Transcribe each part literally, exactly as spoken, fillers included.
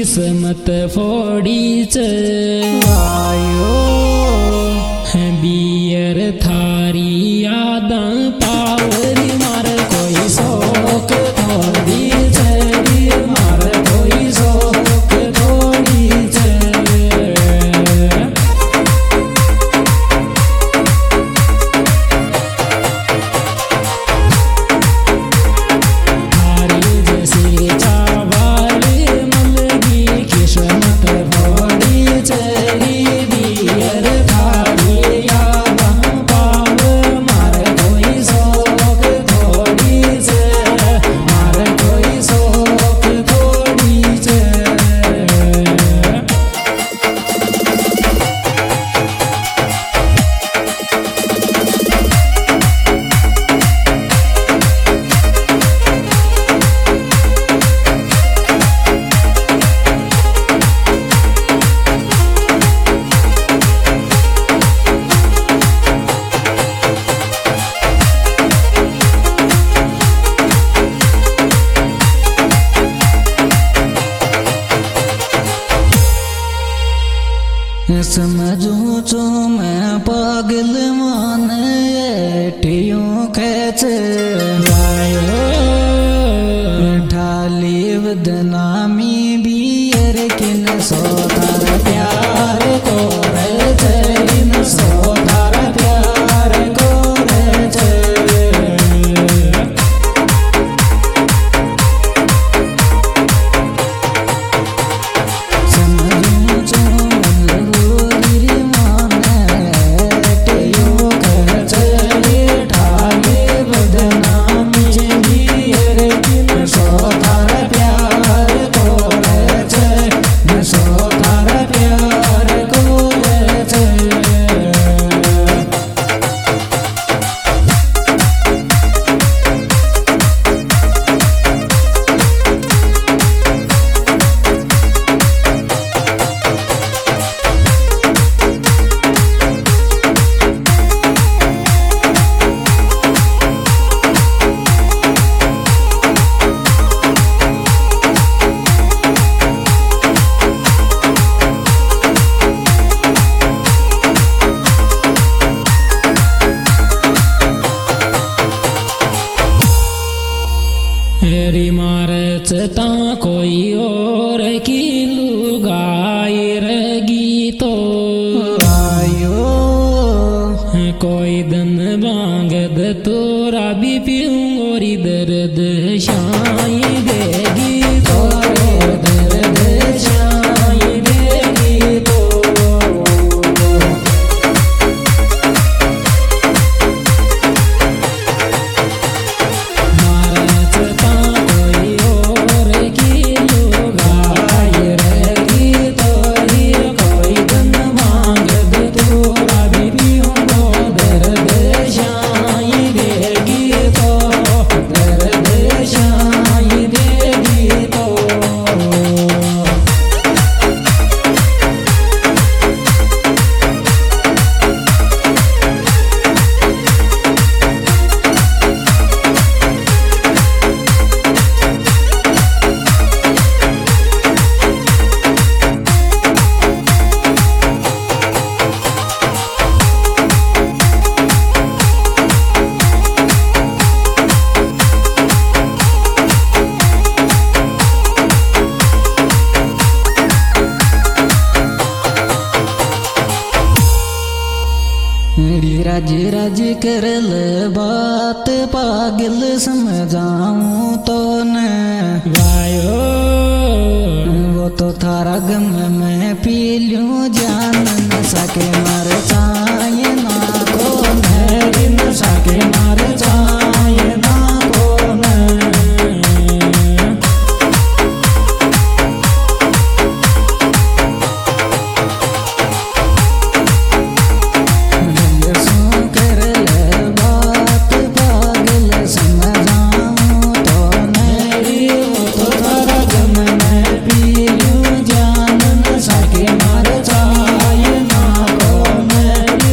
किस्मत फोडीच आयो बियर थारी यादा पावरी मार कोई शोक थोड़ी चली मार कोई शोक थोड़ी चली थारी जैसे चावल मलगी किस्मत फोड़ी चली बियर थारी यादा पाव मार कोई शोक थोड़ी चली मार कोई शोक थोड़ी चली समझू चो मैं पागल मान एटियों खेच ढाली बदनामी बियर किन सोतार प्यार को किन सोतार प्यार को समझू चो हेरी मारच ता कोई और की लुगाई रगी तो आयो कोई दन बांगद तोरा भी पियोरी दर्द शाई देगी तो दर्द शाई देगी तो राज राज करल बात पागल समझाऊं तो न वायो वो तो थारा गम में पी लूं जान न सके मर जाए ना को न सके मर जाए ना को न जान न सके मर जाए ना को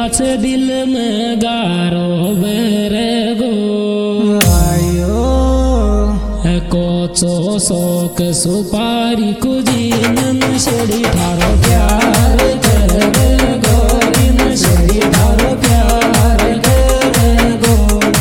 पाछ दिल में गारो बेरे गो आयो कोचो शोक सुपारी कुजीन नशेड़ी थारो प्यार करे गोरी नशेड़ी थारो प्यार करे गो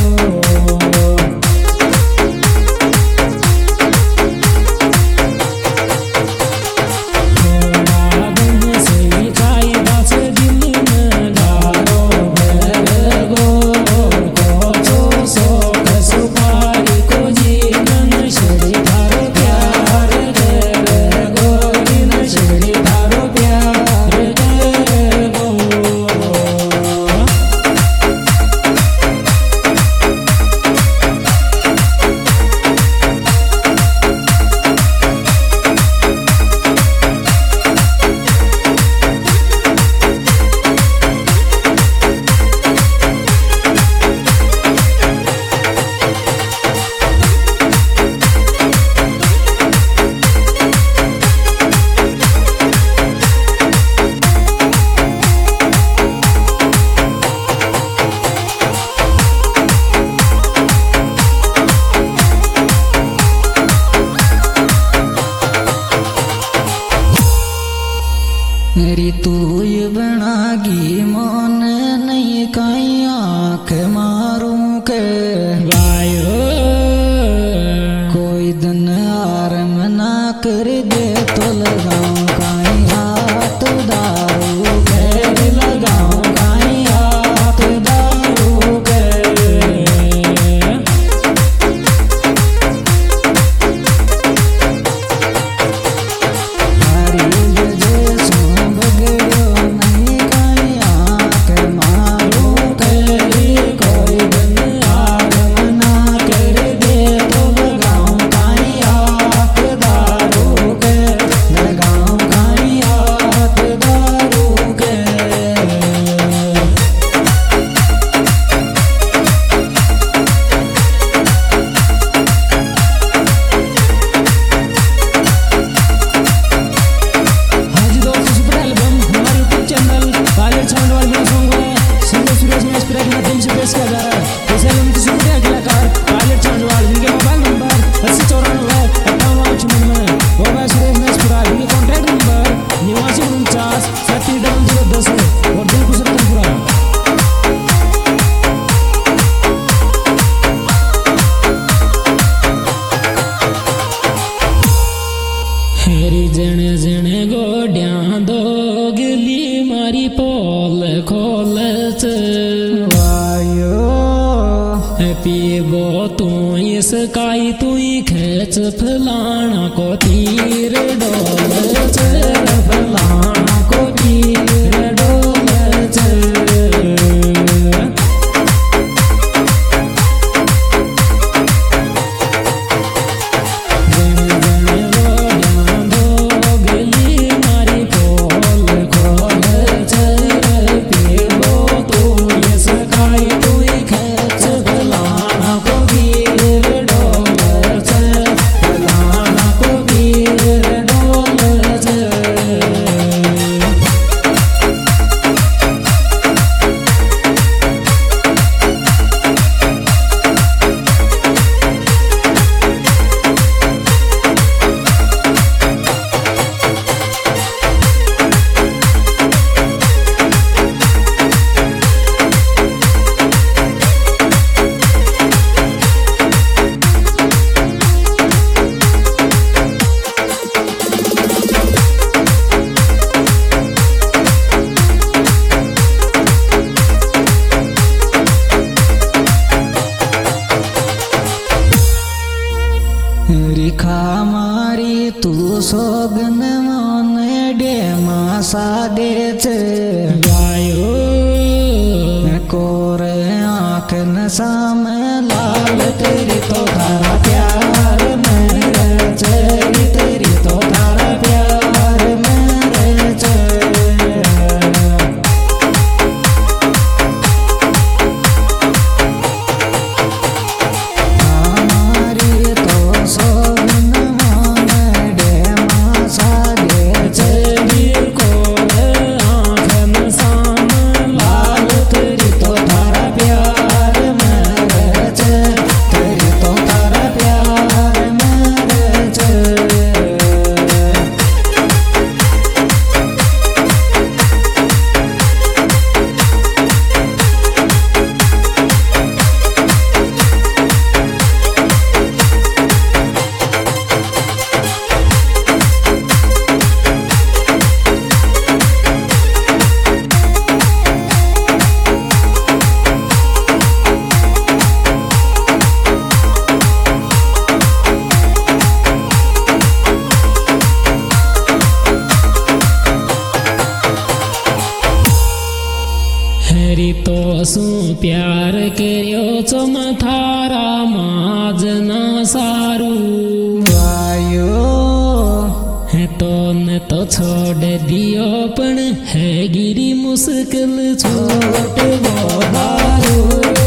थोड़ा दिन से खाई दास दिल में गारो बेरे गो कोचो शोक सुपारी कुजीन नशेड़ी थारो प्यार करे गोरी नशेड़ी थारो प्यार करे गो मेरी तू ये बनागी मन नहीं कहीं आँख मारूं के वायो कोई दिन आरम ना कर दे तो लगाऊं कहीं हाथ दारू के लगाऊं कहीं हाथ दारू के हरी जैसो बगड़ो नहीं कहीं आँख मारूं के कोई दिन आरम ना कर दे तो लगाऊं कहीं हाथ दारू के लगाऊं कहीं हाथ दारू के हाँ जी दोस्तों, सुपर एल्बम हमारे यूट्यूब चैनल पायलट साउंड वाले में सॉन्ग है सिंगर सुरेश में स्प्रे के माध्यम से पेश किया जा रहा है। इस एल्बम के सुपर कलाकार पायलट साउंड वाले, जिनके मोबाइल नंबर अस्सी चौरानवे अट्ठावन छप्पन वो है सुरेश में स्प्रे, जिनके कॉन्टैक्ट नंबर निवासी उनचास सैंतीस डबल जीरो दस और दिल कुशल त्रिपुरा। हेरी जने जने गोड्या दोगली मारी पोल खोल वायो पीबो तू इस काई तू खेच फलाना को तीर डोल फलाना को तीर डोल रिखा मारी तू सोगन मन डे मासा दे गायो कोर आँख नशा में लाल तेरी तो थारा प्यार मेरे चेरी तेरी तो थारा प्यार मेरे चेरी हमारी तो सोगन मन डे मासा दे चेरी को आँख नशा में लाल મોસમ થારા માજના સારું વાયો હે તો ને તો છોડ દિયો પણ હે ગીરી મુશ્કેલ છોડ વો હારું